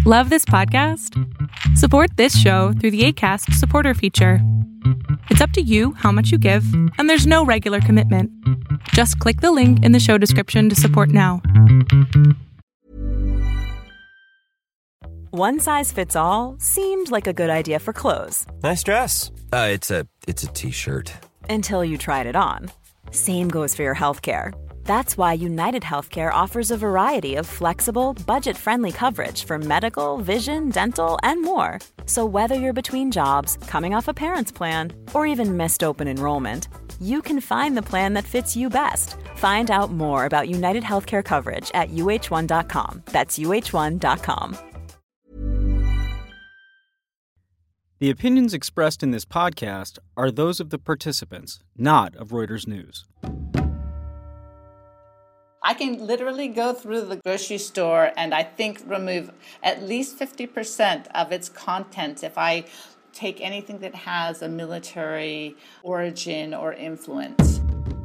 Love this podcast? Support this show through the Acast supporter feature. It's up to you how much you give, and there's no regular commitment. Just click the link in the show description to support now. One size fits all seemed like a good idea for clothes. Nice dress. It's a t-shirt. Until you tried it on. Same goes for your healthcare. That's why United Healthcare offers a variety of flexible, budget-friendly coverage for medical, vision, dental, and more. So whether you're between jobs, coming off a parent's plan, or even missed open enrollment, you can find the plan that fits you best. Find out more about United Healthcare coverage at uh1.com. That's uh1.com. The opinions expressed in this podcast are those of the participants, not of Reuters News. I can literally go through the grocery store and I think remove at least 50% of its contents if I take anything that has a military origin or influence.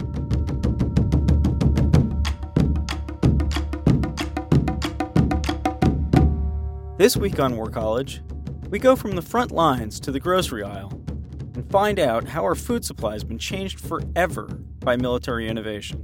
This week on War College, we go from the front lines to the grocery aisle and find out how our food supply has been changed forever by military innovation.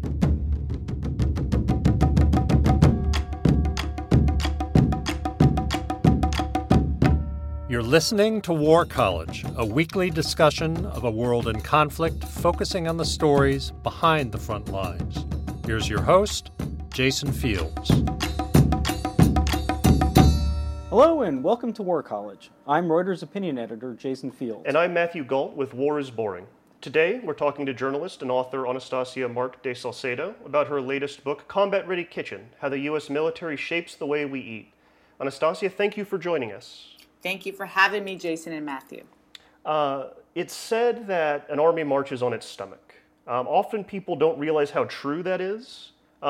You're listening to War College, a weekly discussion of a world in conflict focusing on the stories behind the front lines. Here's your host, Jason Fields. Hello and welcome to War College. I'm Reuters opinion editor Jason Fields. And I'm Matthew Galt with War is Boring. Today, we're talking to journalist and author Anastasia Mark de Salcedo about her latest book, Combat Ready Kitchen, How the U.S. Military Shapes the Way We Eat. Anastasia, thank you for joining us. Thank you for having me, Jason and Matthew. It's said that an army marches on its stomach. Often people don't realize how true that is.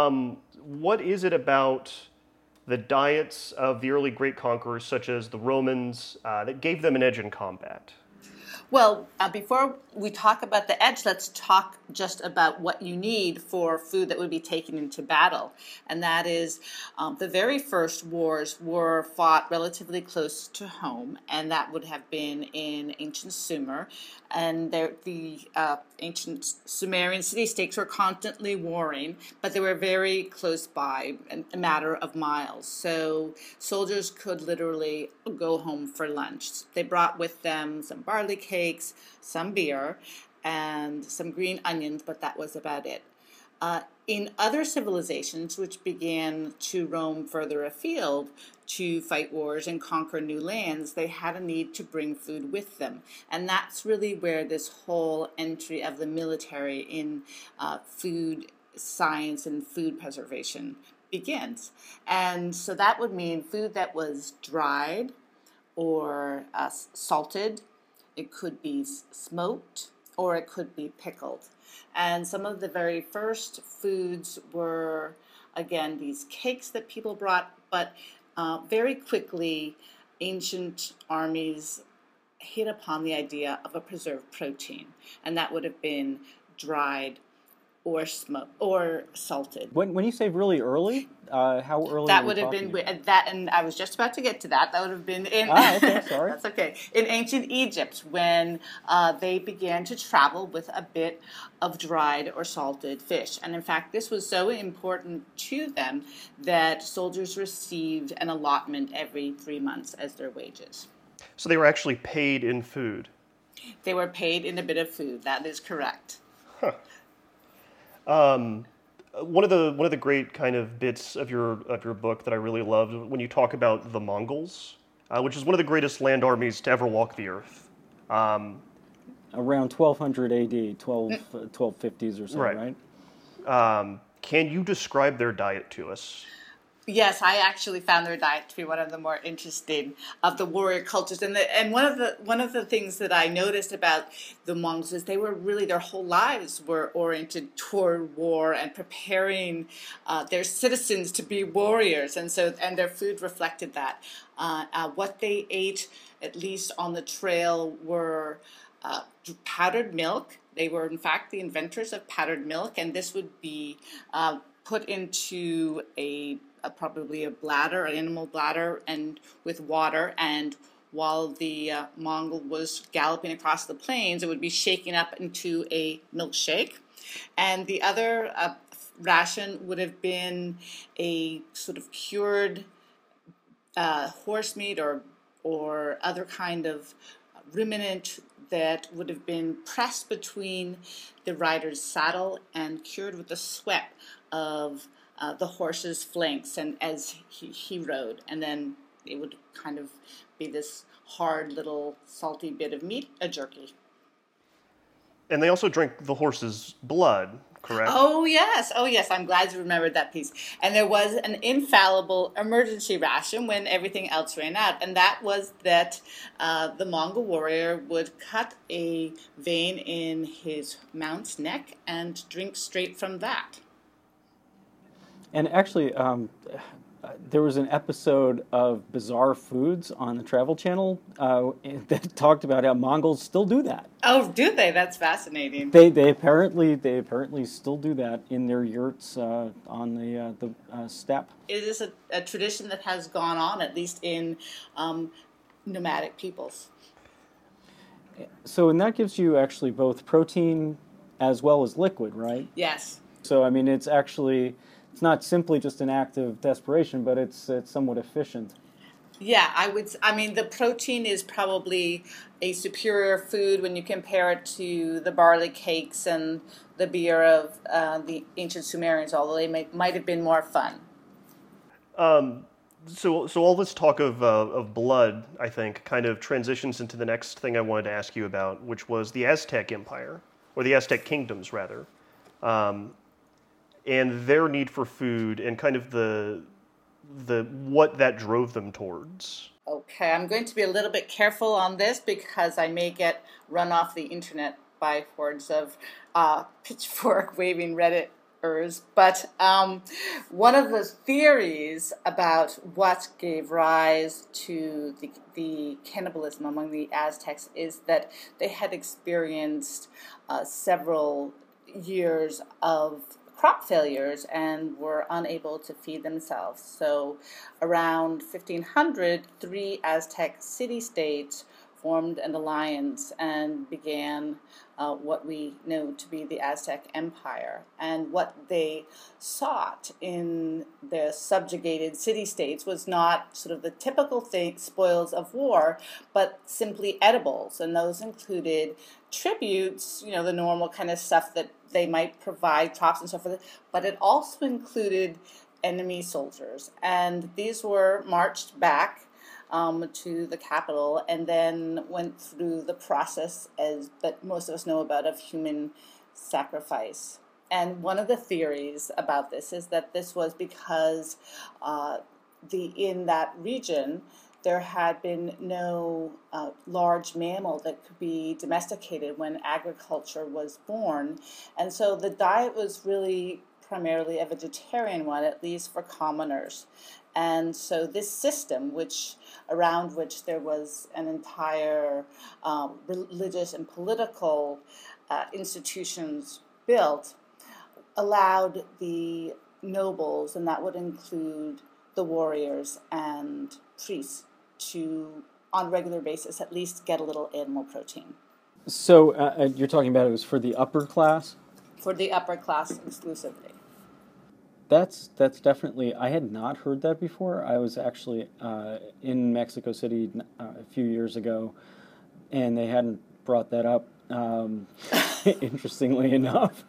What is it about the diets of the early great conquerors, such as the Romans, that gave them an edge in combat? Well, before we talk about the edge, let's talk just about what you need for food that would be taken into battle. And that is the very first wars were fought relatively close to home, and that would have been in ancient Sumer. And the ancient Sumerian city-states were constantly warring, but they were very close by, a matter of miles. So soldiers could literally go home for lunch. They brought with them some barley cakes, some beer, and some green onions, but that was about it. In other civilizations, which began to roam further afield to fight wars and conquer new lands, they had a need to bring food with them. And that's really where this whole entry of the military in food science and food preservation begins. And so that would mean food that was dried or salted. It could be smoked, or it could be pickled. And some of the very first foods were, again, these cakes that people brought, but very quickly ancient armies hit upon the idea of a preserved protein, and that would have been dried or smoked or salted. When you say really early, how early? That would have been that, and I was just about to get to that. That would have been in. Okay, sorry. That's okay. In ancient Egypt, when they began to travel with a bit of dried or salted fish, and in fact, this was so important to them that soldiers received an allotment every 3 months as their wages. So they were actually paid in food. They were paid in a bit of food. That is correct. Huh. One of the great kind of bits of your book that I really loved when you talk about the Mongols, which is one of the greatest land armies to ever walk the earth. Around 1200 AD, 1250s or so, right? Can you describe their diet to us? Yes, I actually found their diet to be one of the more interesting of the warrior cultures, and one of the things that I noticed about the Mongols is they were really, their whole lives were oriented toward war and preparing their citizens to be warriors, and their food reflected that. What they ate, at least on the trail, were powdered milk. They were, in fact, the inventors of powdered milk, and this would be put into a probably a bladder, an animal bladder, and with water. And while the Mongol was galloping across the plains, it would be shaken up into a milkshake. And the other ration would have been a sort of cured horse meat or other kind of ruminant that would have been pressed between the rider's saddle and cured with the sweat of the horse's flanks, and as he rode, and then it would kind of be this hard little salty bit of meat, a jerky. And they also drank the horse's blood, correct? Oh yes, I'm glad you remembered that piece. And there was an infallible emergency ration when everything else ran out, and that was that the Mongol warrior would cut a vein in his mount's neck and drink straight from that. And actually, there was an episode of Bizarre Foods on the Travel Channel that talked about how Mongols still do that. Oh, do they? That's fascinating. They apparently still do that in their yurts on the steppe. It is a tradition that has gone on, at least in nomadic peoples. So, and that gives you actually both protein as well as liquid, right? Yes. So, I mean, it's not simply just an act of desperation, but it's somewhat efficient. Yeah, I mean, the protein is probably a superior food when you compare it to the barley cakes and the beer of the ancient Sumerians, although they might have been more fun. So all this talk of blood, I think, kind of transitions into the next thing I wanted to ask you about, which was the Aztec Empire, or the Aztec kingdoms, rather. And their need for food and kind of the what that drove them towards. Okay, I'm going to be a little bit careful on this because I may get run off the internet by hordes of pitchfork-waving Redditors. But one of the theories about what gave rise to the cannibalism among the Aztecs is that they had experienced several years of crop failures and were unable to feed themselves. So around 1500, 3 Aztec city-states formed an alliance and began what we know to be the Aztec Empire. And what they sought in the subjugated city-states was not sort of the typical spoils of war, but simply edibles. And those included tributes, the normal kind of stuff that they might provide, crops and so forth, but it also included enemy soldiers. And these were marched back to the capital and then went through the process that most of us know about of human sacrifice. And one of the theories about this is that this was because in that region there had been no large mammal that could be domesticated when agriculture was born. And so the diet was really primarily a vegetarian one, at least for commoners. And so this system, around which there was an entire religious and political institutions built, allowed the nobles, and that would include the warriors and priests, to, on a regular basis, at least get a little animal protein. So you're talking about it was for the upper class? For the upper class exclusively. That's definitely, I had not heard that before. I was actually in Mexico City a few years ago, and they hadn't brought that up, interestingly enough.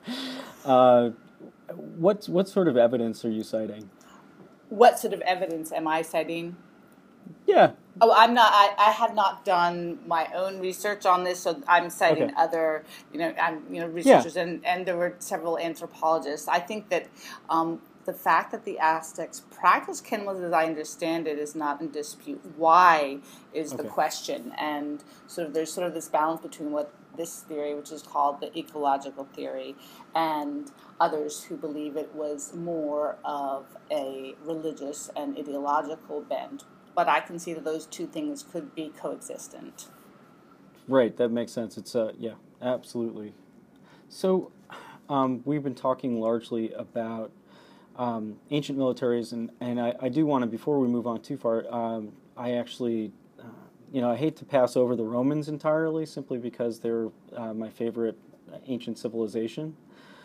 What sort of evidence are you citing? What sort of evidence am I citing? Yeah. Oh, I'm not. I have not done my own research on this, so I'm citing other, researchers, and there were several anthropologists. I think that the fact that the Aztecs practiced cannibalism, as I understand it, is not in dispute. Why is the question? And there's this balance between what this theory, which is called the ecological theory, and others who believe it was more of a religious and ideological bent. But I can see that those two things could be coexistent. Right, that makes sense. It's absolutely. So we've been talking largely about ancient militaries, and I do want to, before we move on too far, I actually, I hate to pass over the Romans entirely, simply because they're my favorite ancient civilization.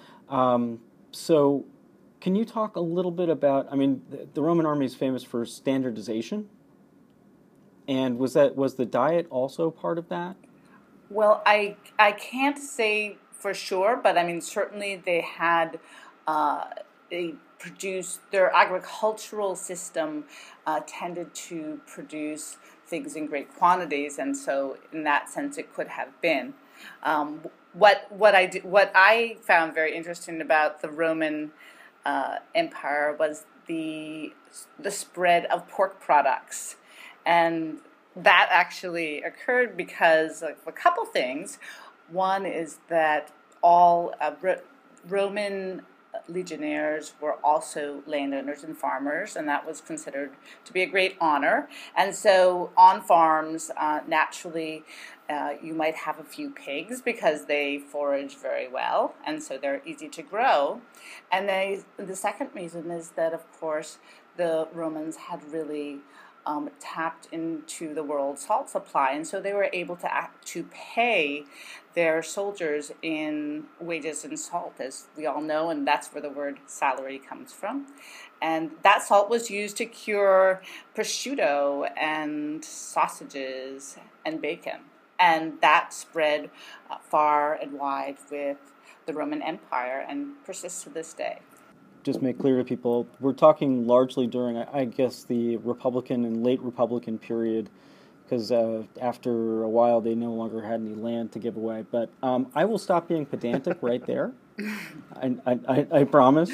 So can you talk a little bit about, the Roman army is famous for standardization, and was the diet also part of that? Well, I can't say for sure, but certainly they had they produced, their agricultural system tended to produce things in great quantities, and so in that sense it could have been. What I found very interesting about the Roman Empire was the spread of pork products, and that actually occurred because of a couple things. One is that all Roman legionnaires were also landowners and farmers, and that was considered to be a great honor. And so on farms, naturally, you might have a few pigs because they forage very well, and so they're easy to grow. And the second reason is that, of course, the Romans had really tapped into the world's salt supply, and so they were able to pay their soldiers in wages and salt, as we all know, and that's where the word salary comes from. And that salt was used to cure prosciutto and sausages and bacon, and that spread far and wide with the Roman Empire and persists to this day. Just make clear to people, we're talking largely during, I guess, the Republican and late Republican period, because after a while they no longer had any land to give away. But I will stop being pedantic right there. I promise.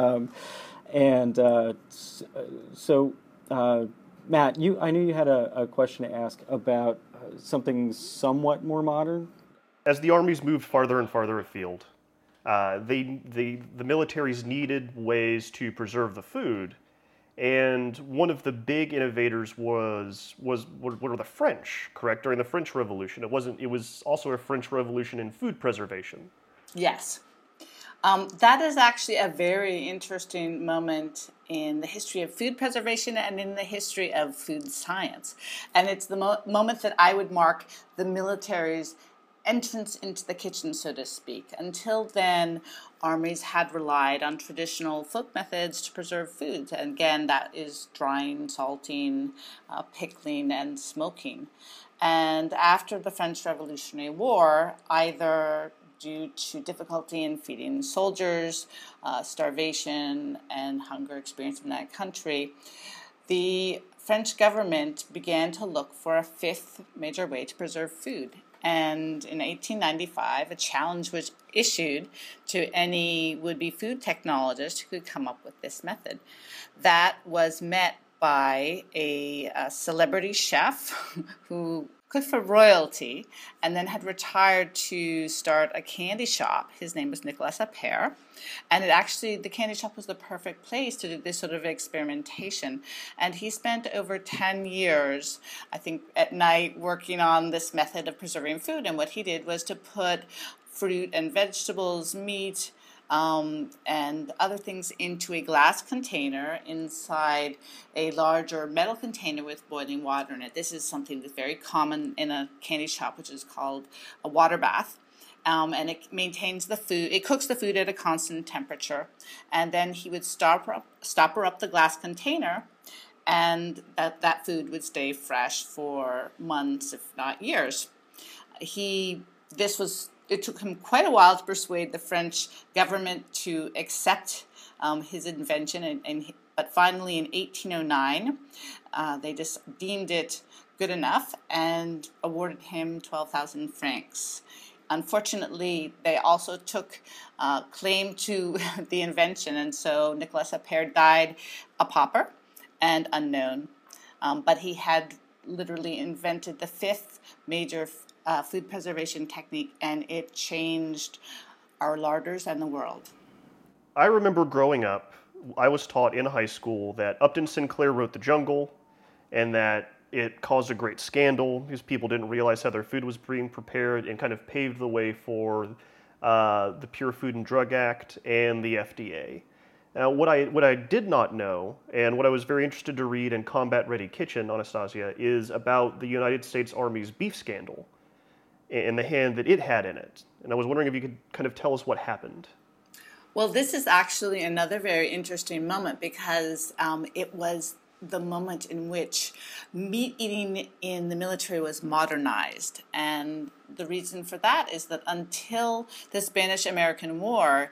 So, Matt, I knew you had a question to ask about something somewhat more modern. As the armies moved farther and farther afield, the militaries needed ways to preserve the food, and one of the big innovators were the French, correct? During the French Revolution, it was also a French Revolution in food preservation. Yes, that is actually a very interesting moment in the history of food preservation and in the history of food science, and it's the moment that I would mark the military's entrance into the kitchen, so to speak. Until then, armies had relied on traditional folk methods to preserve foods. And again, that is drying, salting, pickling, and smoking. And after the French Revolutionary War, either due to difficulty in feeding soldiers, starvation, and hunger experienced in that country, the French government began to look for a fifth major way to preserve food. And in 1895, a challenge was issued to any would-be food technologist who could come up with this method. That was met by a celebrity chef who cooked for royalty and then had retired to start a candy shop. His name was Nicolas Appert. And the candy shop was the perfect place to do this sort of experimentation. And he spent over 10 years, I think, at night working on this method of preserving food. And what he did was to put fruit and vegetables, meat, and other things into a glass container inside a larger metal container with boiling water in it. This is something that's very common in a candy shop, which is called a water bath. And it maintains the food. It cooks the food at a constant temperature, and then he would stopper up the glass container, and that food would stay fresh for months, if not years. It took him quite a while to persuade the French government to accept his invention, but finally in 1809, they just deemed it good enough and awarded him 12,000 francs. Unfortunately, they also took claim to the invention, and so Nicolas Appert died a pauper and unknown. But he had literally invented the fifth major food preservation technique, and it changed our larders and the world. I remember growing up, I was taught in high school that Upton Sinclair wrote The Jungle, and that it caused a great scandal because people didn't realize how their food was being prepared, and kind of paved the way for the Pure Food and Drug Act and the FDA. Now, what I did not know, and what I was very interested to read in Combat Ready Kitchen, Anastasia, is about the United States Army's beef scandal and the hand that it had in it. And I was wondering if you could kind of tell us what happened. Well, this is actually another very interesting moment because it was the moment in which meat eating in the military was modernized. And the reason for that is that until the Spanish-American War,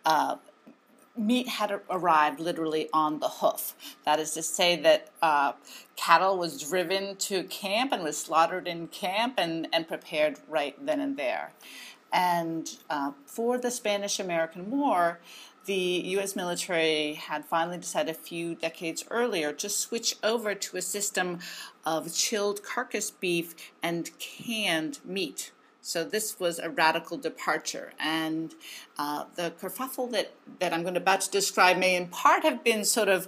meat had arrived literally on the hoof. That is to say that cattle was driven to camp and was slaughtered in camp and prepared right then and there. And for the Spanish-American War, the U.S. military had finally decided a few decades earlier to switch over to a system of chilled carcass beef and canned meat. So this was a radical departure, and the kerfuffle that I'm about to describe may in part have been sort of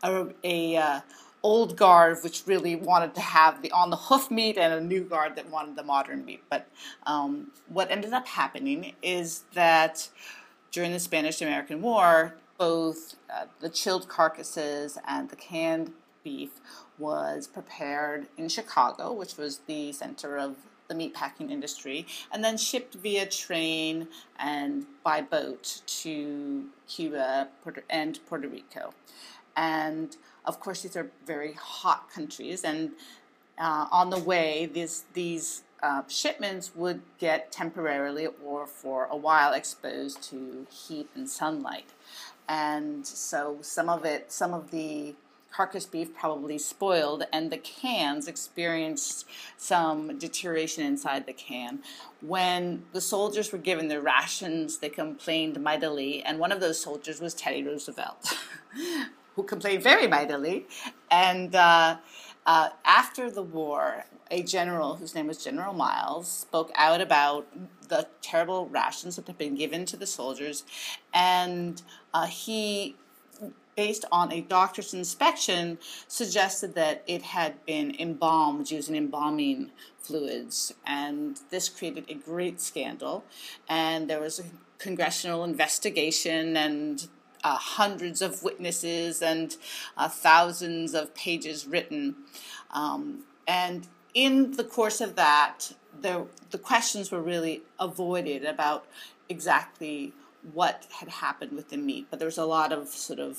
a old guard which really wanted to have the on-the-hoof meat and a new guard that wanted the modern meat. But what ended up happening is that during the Spanish-American War, both the chilled carcasses and the canned beef was prepared in Chicago, which was the center of the meatpacking industry, and then shipped via train and by boat to Cuba and Puerto Rico. And of course, these are very hot countries, and on the way, these shipments would get temporarily or for a while exposed to heat and sunlight. And so some of the carcass beef probably spoiled, and the cans experienced some deterioration inside the can. When the soldiers were given their rations, they complained mightily, and one of those soldiers was Teddy Roosevelt, who complained very mightily. And after the war, a general whose name was General Miles spoke out about the terrible rations that had been given to the soldiers, and he, based on a doctor's inspection, suggested that it had been embalmed using embalming fluids. And this created a great scandal. And there was a congressional investigation and hundreds of witnesses and thousands of pages written. And in the course of that, the questions were really avoided about exactly what had happened with the meat, but there was a lot of sort of,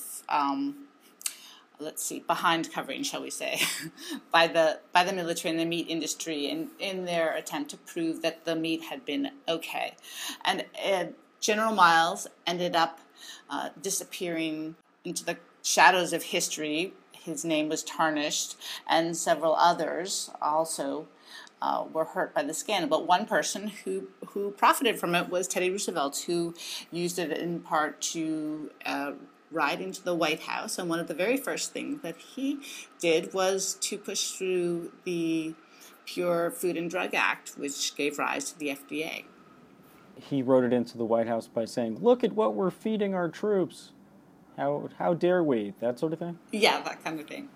behind covering, shall we say, by the military and the meat industry in their attempt to prove that the meat had been okay. And General Miles ended up disappearing into the shadows of history. His name was tarnished, and several others also were hurt by the scandal. But one person who profited from it was Teddy Roosevelt, who used it in part to ride into the White House. And one of the very first things that he did was to push through the Pure Food and Drug Act, which gave rise to the FDA. He wrote it into the White House by saying, "Look at what we're feeding our troops. How dare we?" That sort of thing? Yeah, that kind of thing.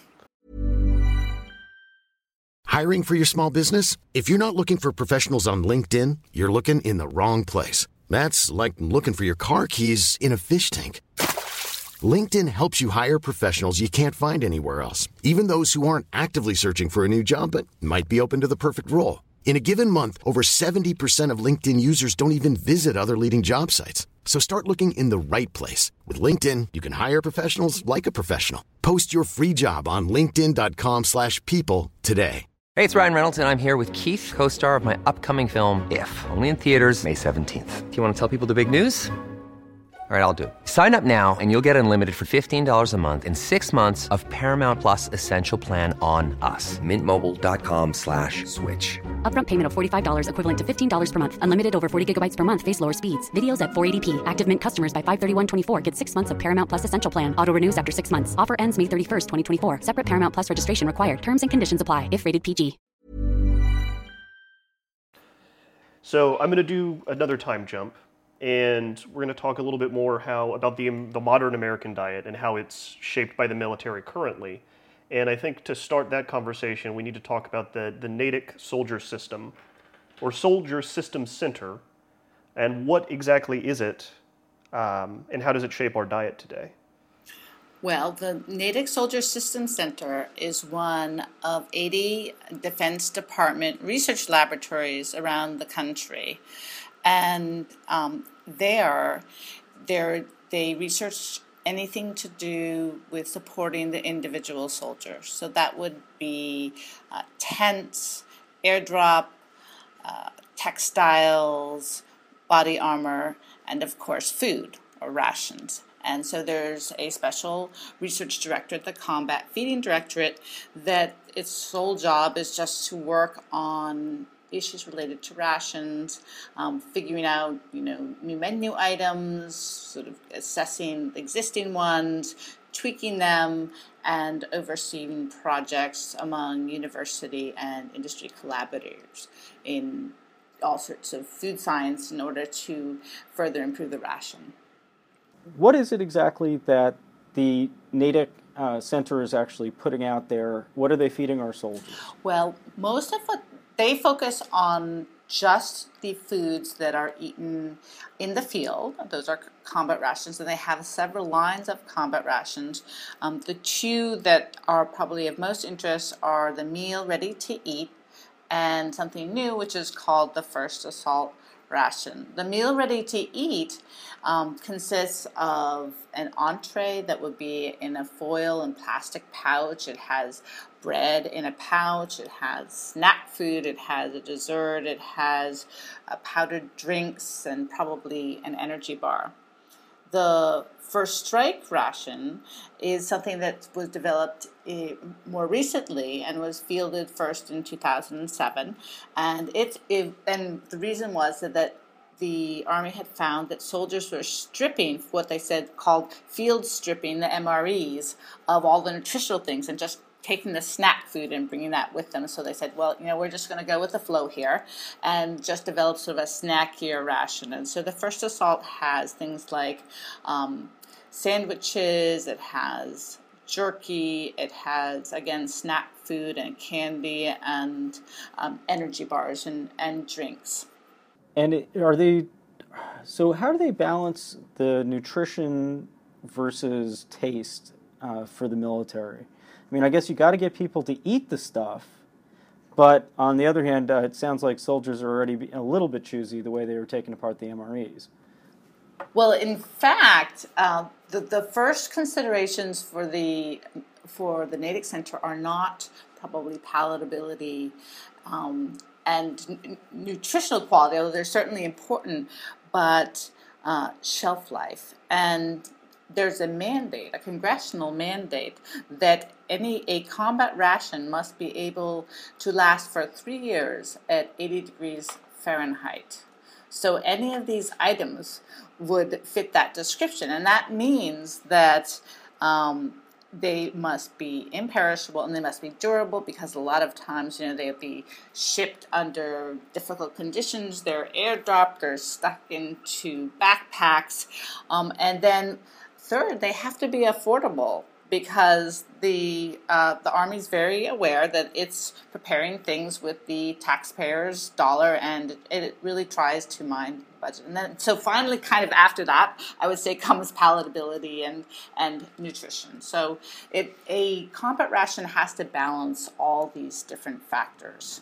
Hiring for your small business? If you're not looking for professionals on LinkedIn, you're looking in the wrong place. That's like looking for your car keys in a fish tank. LinkedIn helps you hire professionals you can't find anywhere else, even those who aren't actively searching for a new job but might be open to the perfect role. In a given month, over 70% of LinkedIn users don't even visit other leading job sites. So start looking in the right place. With LinkedIn, you can hire professionals like a professional. Post your free job on linkedin.com/people today. Hey, it's Ryan Reynolds, and I'm here with Keith, co-star of my upcoming film, If, only in theaters May 17th. Do you want to tell people the big news? All right, I'll do it. Sign up now and you'll get unlimited for $15 a month and 6 months of Paramount Plus Essential Plan on us. MintMobile.com/switch. Upfront payment of $45 equivalent to $15 per month. Unlimited over 40 gigabytes per month. Face lower speeds. Videos at 480p. Active Mint customers by 531.24 get 6 months of Paramount Plus Essential Plan. Auto renews after 6 months. Offer ends May 31st, 2024. Separate Paramount Plus registration required. Terms and conditions apply if rated PG. So I'm going to do another time jump, and we're going to talk a little bit more about the modern American diet and how it's shaped by the military currently. And I think to start that conversation, we need to talk about the Natick Soldier System, or Soldier System Center, and what exactly is it, and how does it shape our diet today? Well, the Natick Soldier Systems Center is one of 80 Defense Department research laboratories around the country. And they research anything to do with supporting the individual soldiers. So that would be tents, airdrop, textiles, body armor, and of course food or rations. And so there's a special research director at the Combat Feeding Directorate that its sole job is just to work on issues related to rations, figuring out, new menu items, sort of assessing existing ones, tweaking them, and overseeing projects among university and industry collaborators in all sorts of food science in order to further improve the ration. What is it exactly that the Natick Center is actually putting out there? What are they feeding our soldiers? Well, most of what they focus on just the foods that are eaten in the field. Those are combat rations, and they have several lines of combat rations. The two that are probably of most interest are the meal ready to eat and something new, which is called the First Assault ration. The meal ready to eat consists of an entree that would be in a foil and plastic pouch. It has bread in a pouch. It has snack food. It has a dessert. It has powdered drinks and probably an energy bar. The First Strike ration is something that was developed more recently and was fielded first in 2007. And the reason was that the Army had found that soldiers were stripping what they called field stripping, the MREs, of all the nutritional things and just taking the snack food and bringing that with them. So they said, well, we're just going to go with the flow here and just develop sort of a snackier ration. And so the First Assault has things like sandwiches, it has jerky, it has, again, snack food and candy and energy bars and drinks. And so how do they balance the nutrition versus taste for the military? I mean, I guess you got to get people to eat the stuff, but on the other hand, it sounds like soldiers are already a little bit choosy the way they were taking apart the MREs. Well, in fact, the first considerations for the Natick Center are not probably palatability and nutritional quality, although they're certainly important, but shelf life. And there's a mandate, a congressional mandate, that a combat ration must be able to last for 3 years at 80 degrees Fahrenheit. So any of these items would fit that description, and that means that they must be imperishable and they must be durable, because a lot of times, they'll be shipped under difficult conditions. They're airdropped, they're stuck into backpacks, and then third, they have to be affordable, because the Army's very aware that it's preparing things with the taxpayer's dollar, and it really tries to mind the budget. And then, so finally, kind of after that, I would say comes palatability and nutrition. So a combat ration has to balance all these different factors.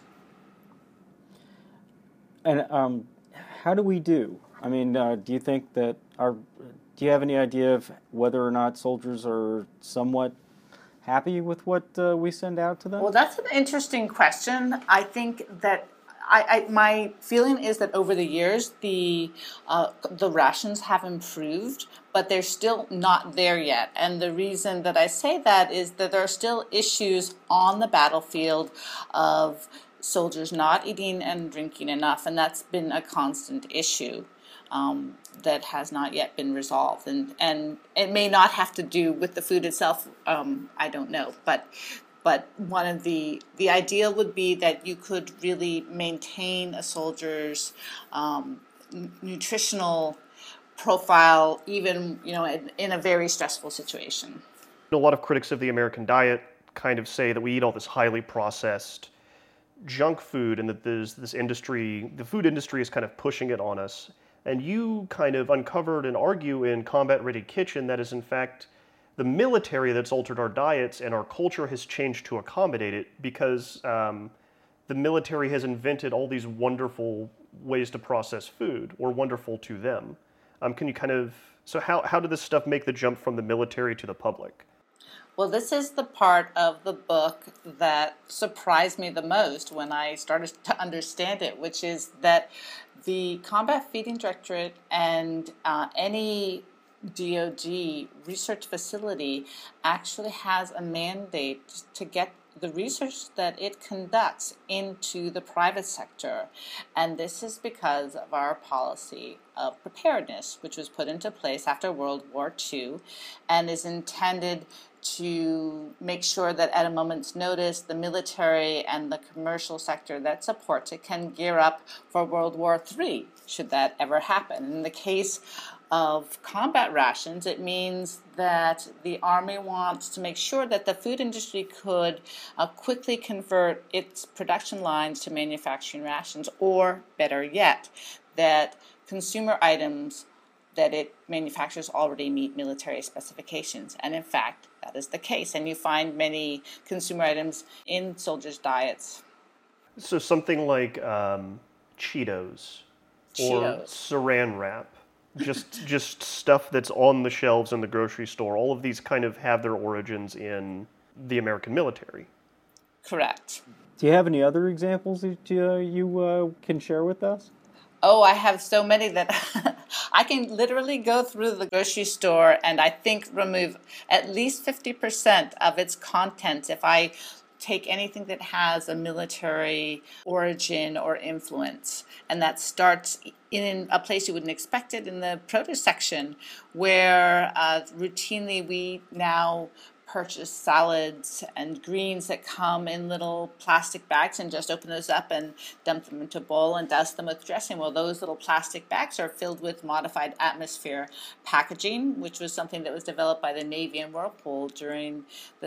And how do we do? I mean, do you think that do you have any idea of whether or not soldiers are somewhat happy with what we send out to them? Well, that's an interesting question. I think that my feeling is that over the years the rations have improved, but they're still not there yet. And the reason that I say that is that there are still issues on the battlefield of soldiers not eating and drinking enough, and that's been a constant issue. That has not yet been resolved, and it may not have to do with the food itself. I don't know, but one of the ideal would be that you could really maintain a soldier's nutritional profile, even in a very stressful situation. A lot of critics of the American diet kind of say that we eat all this highly processed junk food, and that there's this industry, the food industry, is kind of pushing it on us. And you kind of uncovered and argue in Combat Ready Kitchen that is in fact the military that's altered our diets, and our culture has changed to accommodate it because the military has invented all these wonderful ways to process food, or wonderful to them. Can you kind of, so how did this stuff make the jump from the military to the public? Well, this is the part of the book that surprised me the most when I started to understand it, which is that the Combat Feeding Directorate and any DoD research facility actually has a mandate to get the research that it conducts into the private sector. And this is because of our policy of preparedness, which was put into place after World War II and is intended to make sure that at a moment's notice, the military and the commercial sector that supports it can gear up for World War III, should that ever happen. In the case of combat rations, it means that the Army wants to make sure that the food industry could quickly convert its production lines to manufacturing rations, or better yet, that consumer items that it manufactures already meet military specifications. And in fact, that is the case. And you find many consumer items in soldiers' diets. So something like Cheetos or Saran Wrap, just stuff that's on the shelves in the grocery store. All of these kind of have their origins in the American military. Correct. Do you have any other examples that you can share with us? Oh, I have so many that I can literally go through the grocery store and I think remove at least 50% of its contents if I take anything that has a military origin or influence. And that starts in a place you wouldn't expect it, in the produce section, where routinely we now purchase salads and greens that come in little plastic bags and just open those up and dump them into a bowl and douse them with dressing. Well, those little plastic bags are filled with modified atmosphere packaging, which was something that was developed by the Navy and Whirlpool during the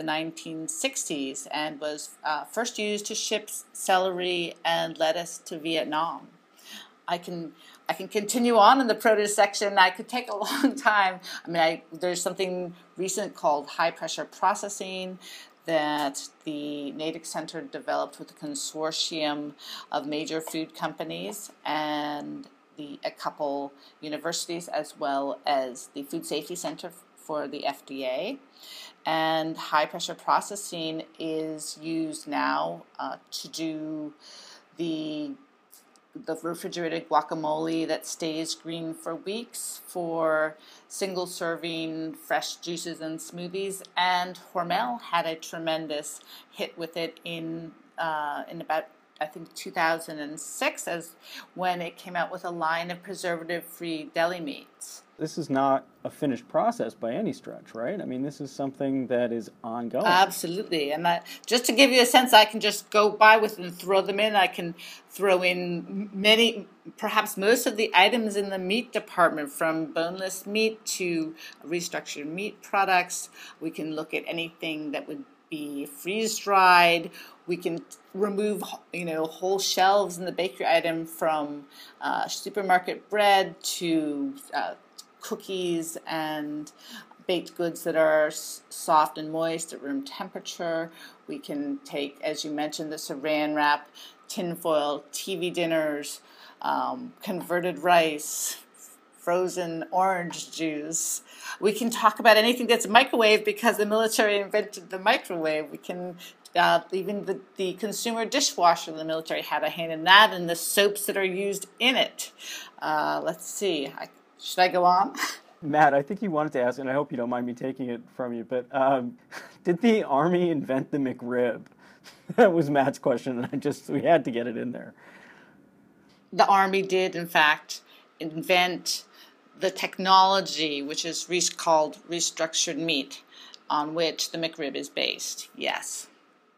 1960s and was first used to ship celery and lettuce to Vietnam. I can continue on in the produce section. I could take a long time. I mean, there's something recent called high-pressure processing that the Natick Center developed with a consortium of major food companies and a couple universities, as well as the Food Safety Center for the FDA. And high-pressure processing is used now to do the refrigerated guacamole that stays green for weeks, for single-serving fresh juices and smoothies. And Hormel had a tremendous hit with it in about, I think, 2006, as when it came out with a line of preservative-free deli meats. This is not a finished process by any stretch, right? I mean, this is something that is ongoing. Absolutely. And just to give you a sense, I can just go by with and throw them in. I can throw in many, perhaps most of the items in the meat department, from boneless meat to restructured meat products. We can look at anything that would be freeze-dried. We can remove, whole shelves in the bakery item, from supermarket bread to cookies and baked goods that are soft and moist at room temperature. We can take, as you mentioned, the Saran Wrap, tinfoil, TV dinners, converted rice, frozen orange juice. We can talk about anything that's microwave because the military invented the microwave. We can even the consumer dishwasher in the military had a hand in that, and the soaps that are used in it. Let's see. Should I go on? Matt, I think you wanted to ask, and I hope you don't mind me taking it from you, but did the Army invent the McRib? That was Matt's question, and we had to get it in there. The Army did, in fact, invent the technology, which is called restructured meat, on which the McRib is based, yes.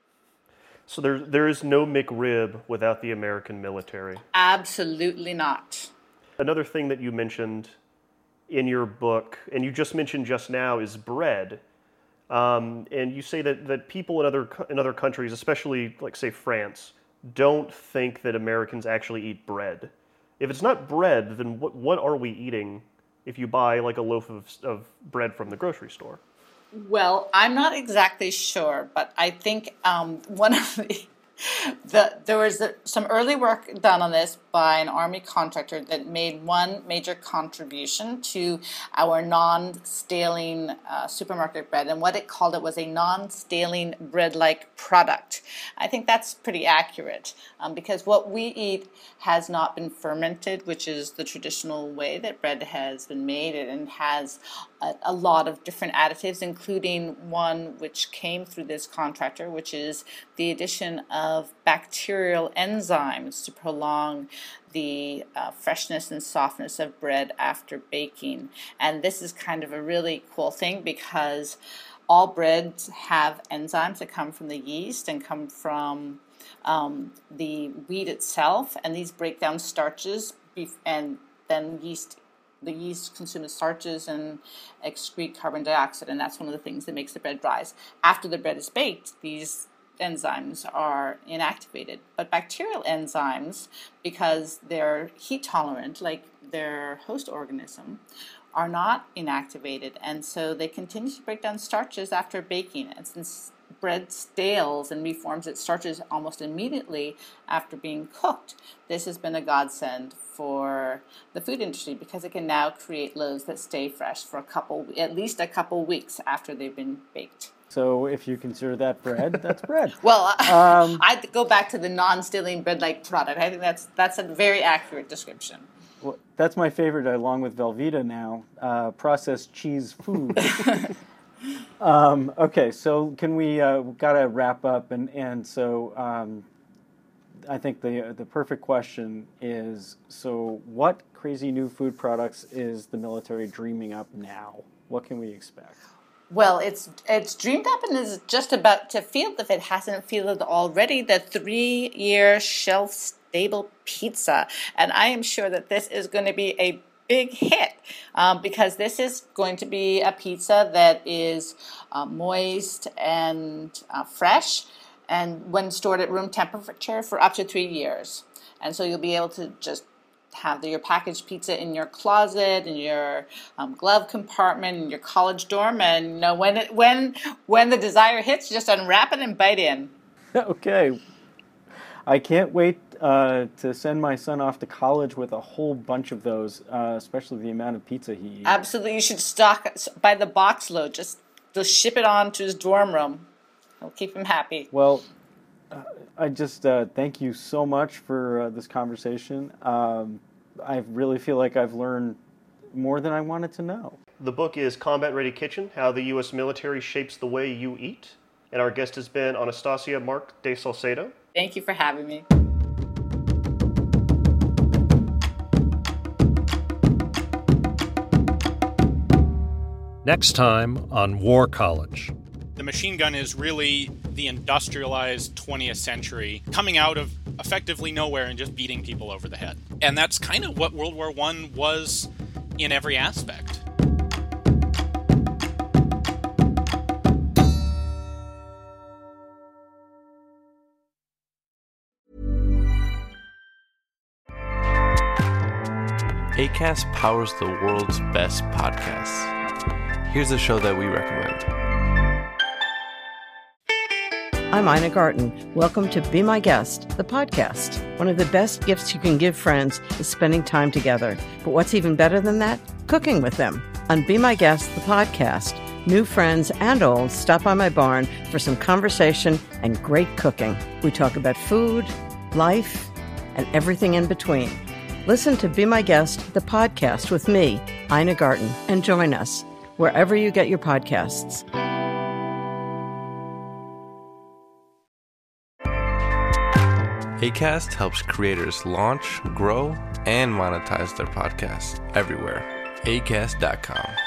So there is no McRib without the American military? Absolutely not. Another thing that you mentioned in your book, and you just mentioned just now, is bread. And you say that people in other countries, especially like say France, don't think that Americans actually eat bread. If it's not bread, then what are we eating if you buy like a loaf of bread from the grocery store? Well, I'm not exactly sure, but I think one of there was some early work done on this by an Army contractor that made one major contribution to our non-staling supermarket bread, and what it called it was a non-staling bread-like product. I think that's pretty accurate because what we eat has not been fermented, which is the traditional way that bread has been made, and has a lot of different additives, including one which came through this contractor, which is the addition of bacterial enzymes to prolong the freshness and softness of bread after baking. And this is kind of a really cool thing because all breads have enzymes that come from the yeast and come from the wheat itself, and these break down starches, and then the yeast consumes starches and excrete carbon dioxide, and that's one of the things that makes the bread rise. After the bread is baked, these enzymes are inactivated. But bacterial enzymes, because they're heat tolerant, like their host organism, are not inactivated, and so they continue to break down starches after baking. And since bread stales and reforms its starches almost immediately after being cooked, this has been a godsend for the food industry because it can now create loaves that stay fresh for at least a couple weeks after they've been baked. So if you consider that bread, that's bread. Well, I'd go back to the non-staling bread-like product. I think that's a very accurate description. Well, that's my favorite, along with Velveeta now, processed cheese food. Okay, so can we got to wrap up, and so I think the perfect question is, so what crazy new food products is the military dreaming up now? What can we expect? Well, it's dreamed up and is just about to field, if it hasn't fielded already, the 3-year shelf-stable pizza. And I am sure that this is going to be a big hit because this is going to be a pizza that is moist and fresh, and when stored at room temperature for up to 3 years. And so you'll be able to just have your packaged pizza in your closet, in your glove compartment, in your college dorm, and when the desire hits, just unwrap it and bite in. Okay. I can't wait to send my son off to college with a whole bunch of those, especially the amount of pizza he eats. Absolutely. You should stock by the box load. Just ship it on to his dorm room. It'll keep him happy. Well, I just thank you so much for this conversation. I really feel like I've learned more than I wanted to know. The book is Combat Ready Kitchen, How the U.S. Military Shapes the Way You Eat. And our guest has been Anastasia Mark de Salcedo. Thank you for having me. Next time on War College. The machine gun is really the industrialized 20th century coming out of effectively nowhere and just beating people over the head. And that's kind of what World War I was in every aspect. Acast powers the world's best podcasts. Here's a show that we recommend. I'm Ina Garten. Welcome to Be My Guest, the podcast. One of the best gifts you can give friends is spending time together. But what's even better than that? Cooking with them. On Be My Guest, the podcast, new friends and old stop by my barn for some conversation and great cooking. We talk about food, life, and everything in between. Listen to Be My Guest, the podcast with me, Ina Garten, and join us wherever you get your podcasts. Acast helps creators launch, grow, and monetize their podcasts everywhere. Acast.com.